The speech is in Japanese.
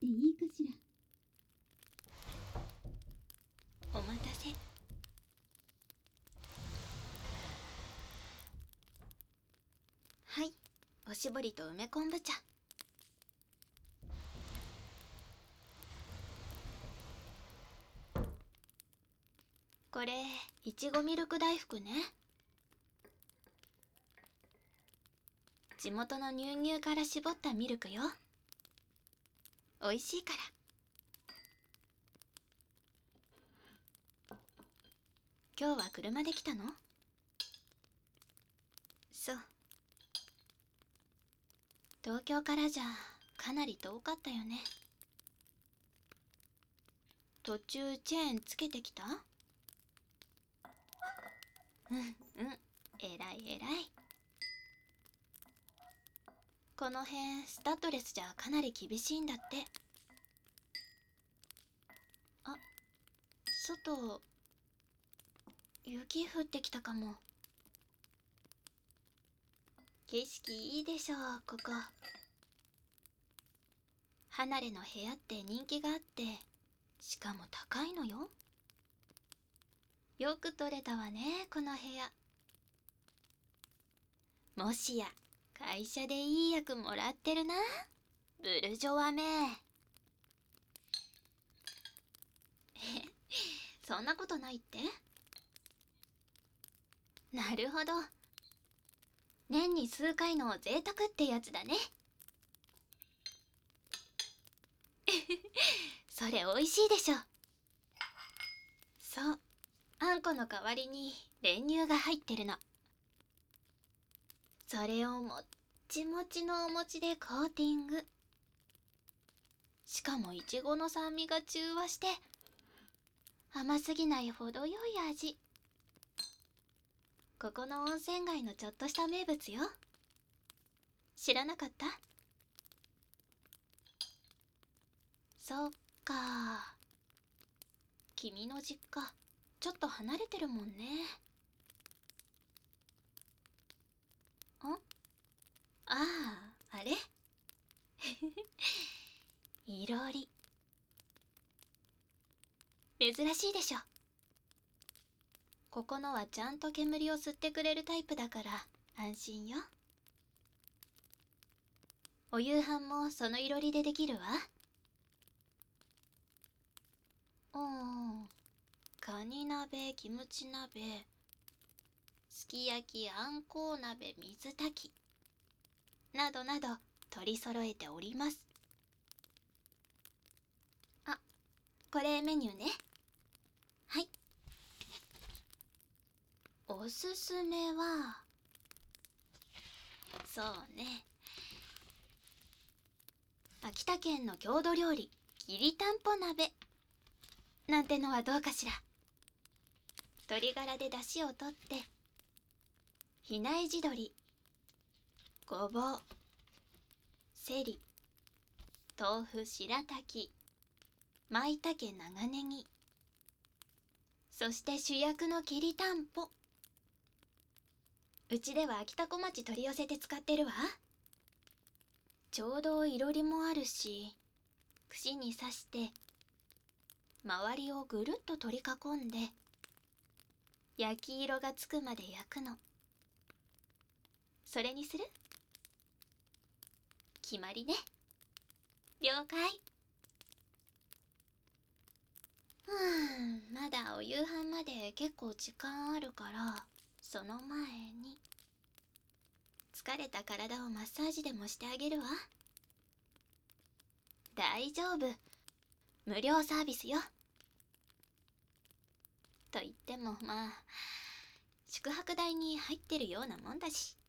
ていいかしら。 お待たせ。はい、おしぼりと梅昆布茶。これいちごミルク大福ね。地元の乳牛から絞ったミルクよ。おいしいから。今日は車で来たの？そう。東京からじゃかなり遠かったよね。途中チェーンつけてきた？うんうん、えらいえらい。この辺スタッドレスじゃかなり厳しいんだって。あ、外雪降ってきたかも。景色いいでしょここ。離れの部屋って人気があって、しかも高いのよ。よく撮れたわねこの部屋。もしや会社でいい役もらってるな、ブルジョワめ。そんなことないって？なるほど、年に数回の贅沢ってやつだね。それおいしいでしょ。そう、あんこの代わりに練乳が入ってるの。それをもっちもちのお餅でコーティング。しかもいちごの酸味が中和して甘すぎない程よい味。ここの温泉街のちょっとした名物よ。知らなかった？そっか。君の実家ちょっと離れてるもんね。ああ、あれいろり。珍しいでしょ。ここのはちゃんと煙を吸ってくれるタイプだから安心よ。お夕飯もそのいろりでできるわ。カニ鍋、キムチ鍋、すき焼き、あんこう鍋、水炊きなどなど取り揃えております。あ、これメニューね。はい。おすすめはそうね、秋田県の郷土料理きりたんぽ鍋なんてのはどうかしら。鶏ガラで出汁を取って比内地鶏、ごぼう、セリ、豆腐、白滝、舞茸、長ネギ、そして主役のきりたんぽ。うちでは秋田小町取り寄せて使ってるわ。ちょうどいろりもあるし、串に刺して周りをぐるっと取り囲んで焼き色がつくまで焼くの。それにする？決まりね。了解。まだお夕飯まで結構時間あるから、その前に疲れた体をマッサージでもしてあげるわ。大丈夫、無料サービスよ。と言ってもまあ宿泊代に入ってるようなもんだし。